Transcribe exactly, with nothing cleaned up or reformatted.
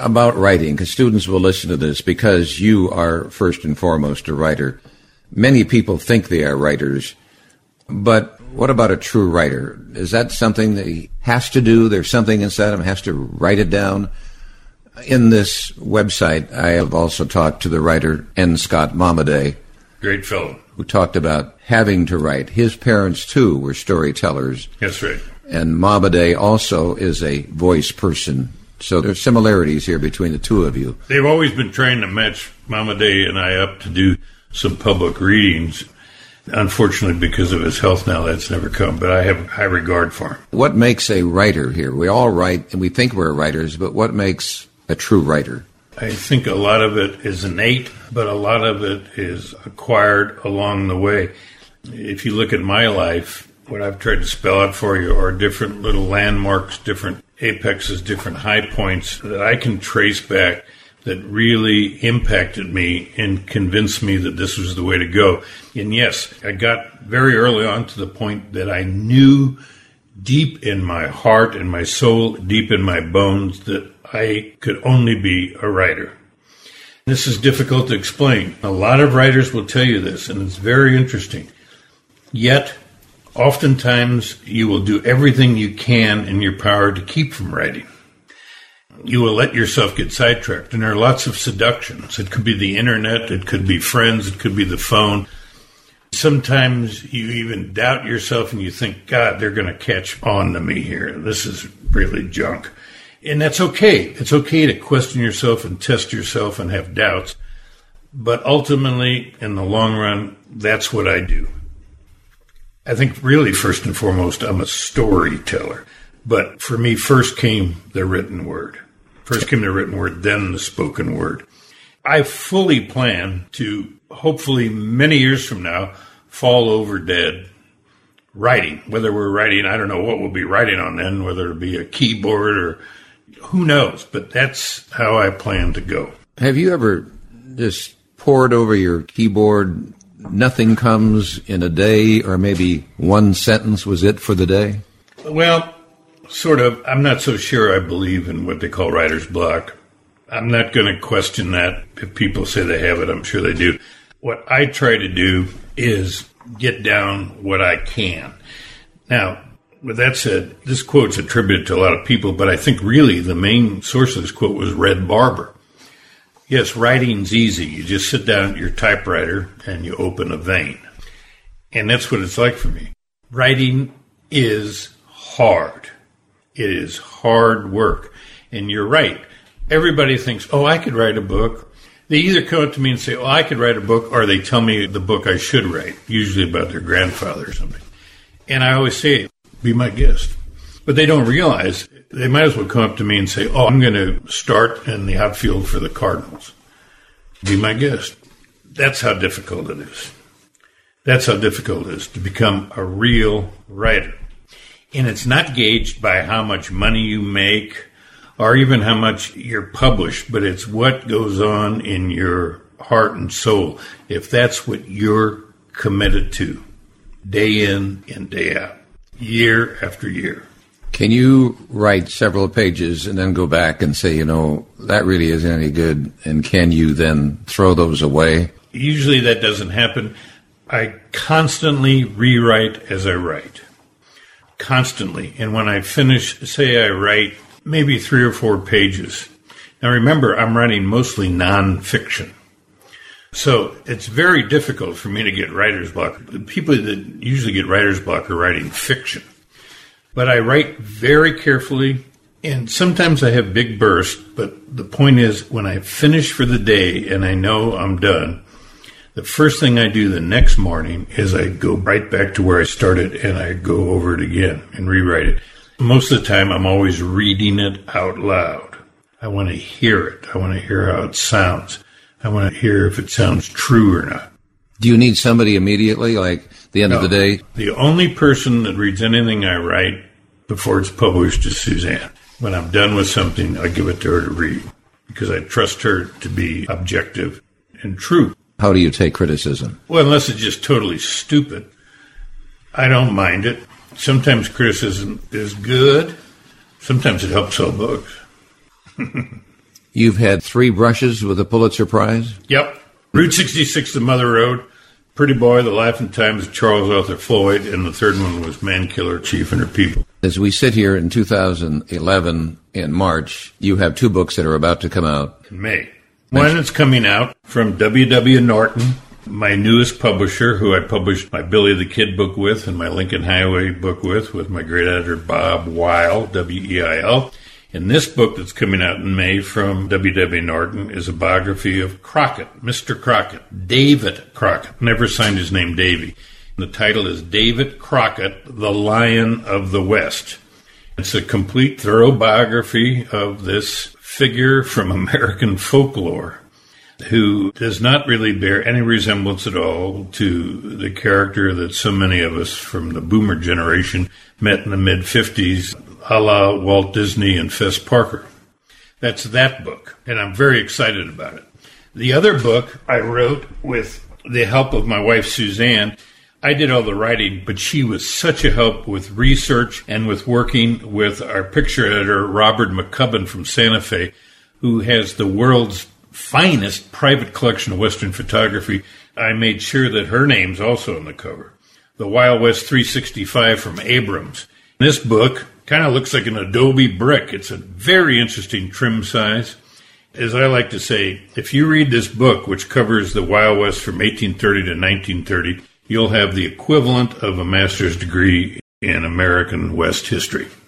about writing? Because students will listen to this because you are first and foremost a writer. Many people think they are writers, but what about a true writer? Is that something that he has to do? There's something inside him, has to write it down? In this website, I have also talked to the writer N. Scott Momaday. Great fellow. Who talked about having to write. His parents, too, were storytellers. That's right. And Momaday also is a voice person. So there's similarities here between the two of you. They've always been trying to match Momaday and I up to do some public readings. Unfortunately, because of his health now, that's never come, but I have high regard for him. What makes a writer here? We all write, and we think we're writers, but what makes a true writer? I think a lot of it is innate, but a lot of it is acquired along the way. If you look at my life, what I've tried to spell out for you are different little landmarks, different apexes, different high points that I can trace back that really impacted me and convinced me that this was the way to go. And yes, I got very early on to the point that I knew deep in my heart and my soul, deep in my bones, that I could only be a writer. This is difficult to explain. A lot of writers will tell you this, and it's very interesting. Yet, oftentimes, you will do everything you can in your power to keep from writing. You will let yourself get sidetracked, and there are lots of seductions. It could be the internet, it could be friends, it could be the phone. Sometimes you even doubt yourself and you think, God, they're going to catch on to me here. This is really junk. And that's okay. It's okay to question yourself and test yourself and have doubts. But ultimately, in the long run, that's what I do. I think really, first and foremost, I'm a storyteller. But for me, first came the written word. First came the written word, then the spoken word. I fully plan to, hopefully many years from now, fall over dead writing. Whether we're writing, I don't know what we'll be writing on then, whether it'll be a keyboard or who knows. But that's how I plan to go. Have you ever just pored over your keyboard, nothing comes in a day, or maybe one sentence was it for the day? Well, sort of. I'm not so sure I believe in what they call writer's block. I'm not going to question that. If people say they have it, I'm sure they do. What I try to do is get down what I can. Now, with that said, this quote's attributed to a lot of people, but I think really the main source of this quote was Red Barber. Yes, writing's easy. You just sit down at your typewriter and you open a vein. And that's what it's like for me. Writing is hard. It is hard work. And you're right. Everybody thinks, oh, I could write a book. They either come up to me and say, oh, I could write a book, or they tell me the book I should write, usually about their grandfather or something. And I always say, be my guest. But they don't realize, they might as well come up to me and say, oh, I'm going to start in the outfield for the Cardinals. Be my guest. That's how difficult it is. That's how difficult it is to become a real writer. And it's not gauged by how much money you make or even how much you're published, but it's what goes on in your heart and soul. If that's what you're committed to, day in and day out, year after year. Can you write several pages and then go back and say, you know, that really isn't any good, and can you then throw those away? Usually that doesn't happen. I constantly rewrite as I write. Constantly. And when I finish, say I write maybe three or four pages. Now remember, I'm writing mostly nonfiction. So it's very difficult for me to get writer's block. The people that usually get writer's block are writing fiction. But I write very carefully, and sometimes I have big bursts, but the point is, when I finish for the day and I know I'm done, the first thing I do the next morning is I go right back to where I started and I go over it again and rewrite it. Most of the time, I'm always reading it out loud. I want to hear it. I want to hear how it sounds. I want to hear if it sounds true or not. Do you need somebody immediately, like the end no, of the day? The only person that reads anything I write before it's published is Suzanne. When I'm done with something, I give it to her to read because I trust her to be objective and true. How do you take criticism? Well, unless it's just totally stupid, I don't mind it. Sometimes criticism is good. Sometimes it helps sell books. You've had three brushes with the Pulitzer Prize? Yep. Route sixty-six, The Mother Road, Pretty Boy, The Life and Times of Charles Arthur Floyd, and the third one was Man Killer, Chief and Her People. As we sit here in two thousand eleven in March, you have two books that are about to come out. In May. One is coming out from W W. Norton, my newest publisher, who I published my Billy the Kid book with and my Lincoln Highway book with, with my great editor Bob Weil, W E I L. And this book that's coming out in May from W W. Norton is a biography of Crockett, Mister Crockett, David Crockett. Never signed his name Davy. The title is David Crockett, the Lion of the West. It's a complete, thorough biography of this figure from American folklore who does not really bear any resemblance at all to the character that so many of us from the boomer generation met in the mid-fifties, a la Walt Disney and Fess Parker. That's that book, and I'm very excited about it. The other book I wrote with the help of my wife, Suzanne. I did all the writing, but she was such a help with research and with working with our picture editor, Robert McCubbin from Santa Fe, who has the world's finest private collection of Western photography. I made sure that her name's also on the cover. The Wild West three sixty-five from Abrams. This book kind of looks like an Adobe brick. It's a very interesting trim size. As I like to say, if you read this book, which covers the Wild West from eighteen thirty to nineteen thirty, you'll have the equivalent of a master's degree in American West history.